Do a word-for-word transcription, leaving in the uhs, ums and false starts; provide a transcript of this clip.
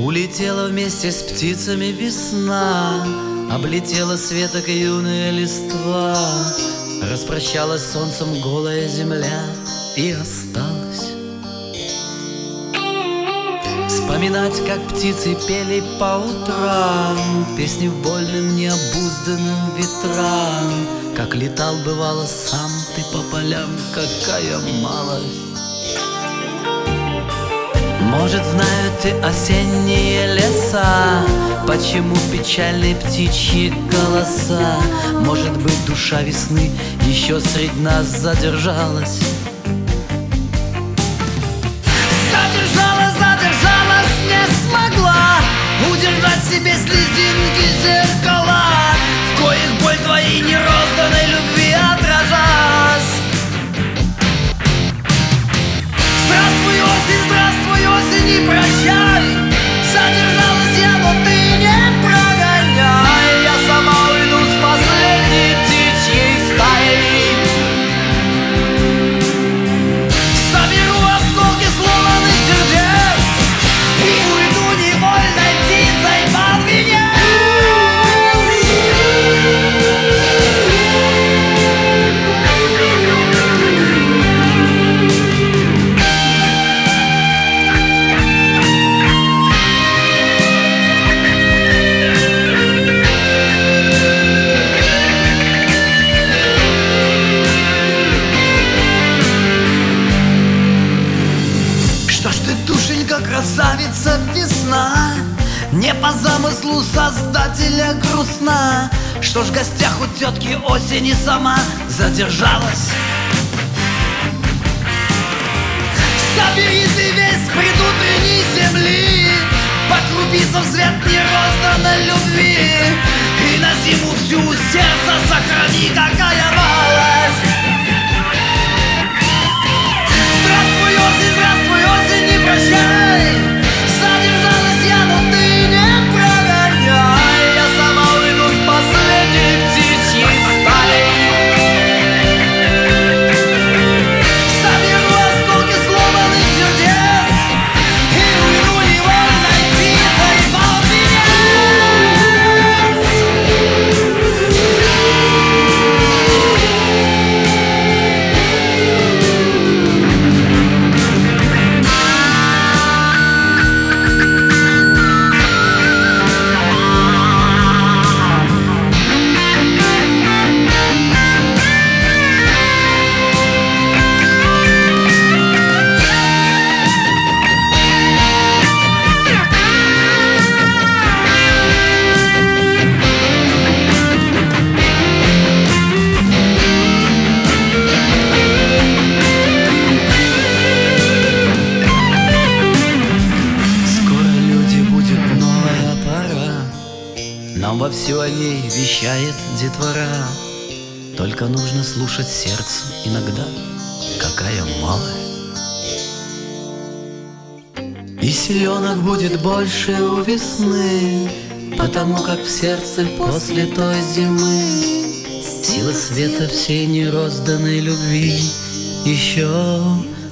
Улетела вместе с птицами весна, облетела с веток юная листва, распрощалась с солнцем голая земля и осталась вспоминать, как птицы пели по утрам песни вольным необузданным ветрам, как летал бывало сам ты по полям, какая малость. Может, знают ты осенние леса, почему печальны птичьи голоса. Может быть, душа весны еще средь нас задержалась. Задержалась, задержалась, не смогла удержать себе слезинки зеркала, в коих боль твоей нерозданной любви отражалась. Здравствуй, осень, здравствуй, осень, и прощай. Задержалась я, но ты не прогоняй. Я сама уйду с последней птичьей стаей. Соберу осколки сломанных сердец и уйду невольной птицей под венец. Красавица весна, не по замыслу создателя грустна. Что ж в гостях у тетки осени сама задержалась. Собери ты весь предутренней земли, по крупицам свет нерозданной любви, и на зиму всю сердце сохрани, какая малость. Здравствуй, осень, здравствуй, осень, не прощай. Задержалась я, но ты не прогоняй. Я сама уйду с последней птичьей стаей. Соберу осколки сломанных сердец и уйду невольной птицей под венец. Нам вовсю о ней вещает детвора, только нужно слушать сердце иногда, какая малость. И селенок будет больше у весны, потому как в сердце после той зимы сила света всей нерозданной любви еще